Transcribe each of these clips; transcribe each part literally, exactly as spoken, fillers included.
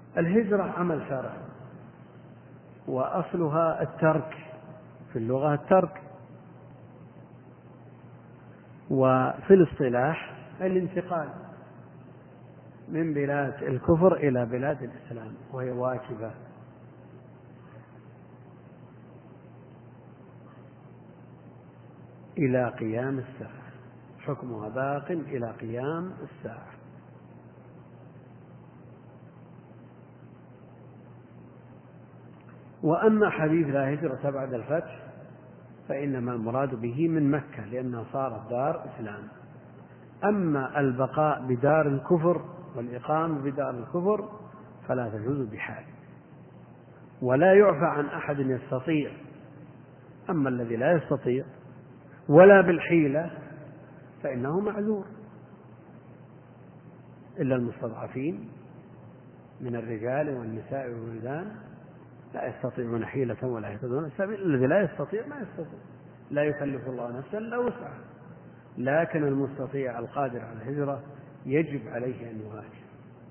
الهجرة عمل شرعي، وأصلها الترك في اللغة، الترك، وفي الاصطلاح الانتقال من بلاد الكفر إلى بلاد الإسلام، وهي واجبة. إلى قيام الساعة، حكمها باق إلى قيام الساعة. وأما حديث لا هجرة بعد الفتح فإنما المراد به من مكة، لأنها صارت دار إسلام. أما البقاء بدار الكفر والإقامة بدار الكفر فلا تجوز بحال، ولا يعفى عن أحد يستطيع. أما الذي لا يستطيع ولا بالحيلة فإنه معذور، إلا المستضعفين من الرجال والنساء والولدان لا يستطيعون حيلة ولا يهتدون السبيل. الذي لا يستطيع ما يستطيع، لا يكلف الله نفسا إلا وسعها، لكن المستطيع القادر على الهجرة يجب عليه أن يهاجر،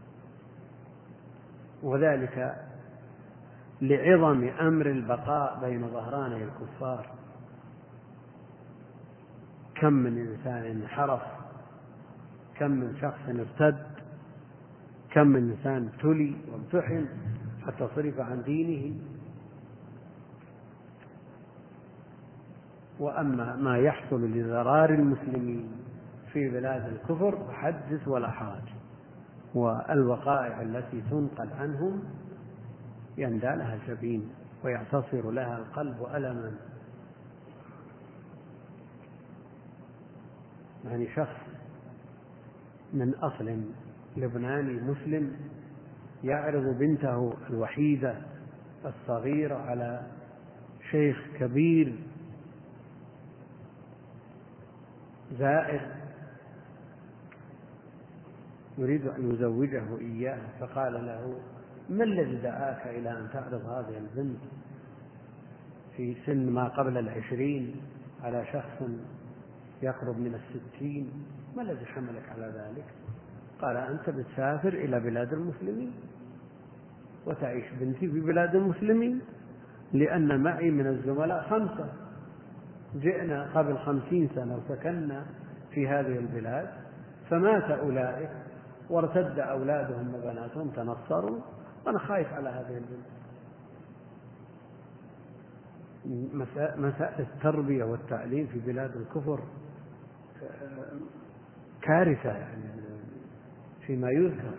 وذلك لعظم أمر البقاء بين ظهراني الكفار. كم من إنسان انحرف، كم من شخص ارتد، كم من إنسان ابتلي وامتحن حتى صرف عن دينه. وأما ما يحصل لضرار المسلمين في بلاد الكفر فحدث ولا حرج، والوقائع التي تنقل عنهم يندى لها الجبين ويعتصر لها القلب ألما. يعني شخص من أصل لبناني مسلم يعرض بنته الوحيدة الصغيرة على شيخ كبير زائر يريد أن يزوجه إياه، فقال له: ما الذي دعاك إلى أن تعرض هذه البنت في سن ما قبل العشرين على شخص يقرب من الستين؟ ما الذي حملك على ذلك؟ قال: أنت بتسافر إلى بلاد المسلمين وتعيش بنتي في بلاد المسلمين، لأن معي من الزملاء خمسة جئنا قبل خمسين سنة وسكننا في هذه البلاد، فمات أولئك وارتد أولادهم وبناتهم تنصروا، وأنا خايف على هذه البنت. مسائل التربية والتعليم في بلاد الكفر كارثة يعني فيما يذكر،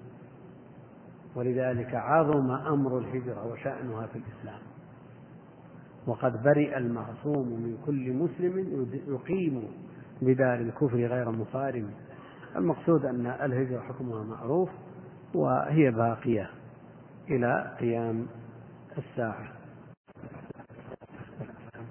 ولذلك عظم أمر الهجرة وشأنها في الإسلام. وقد برئ المعصوم من كل مسلم يقيم بدار الكفر غير مصارم. المقصود أن الهجرة حكمها معروف وهي باقية إلى قيام الساعة.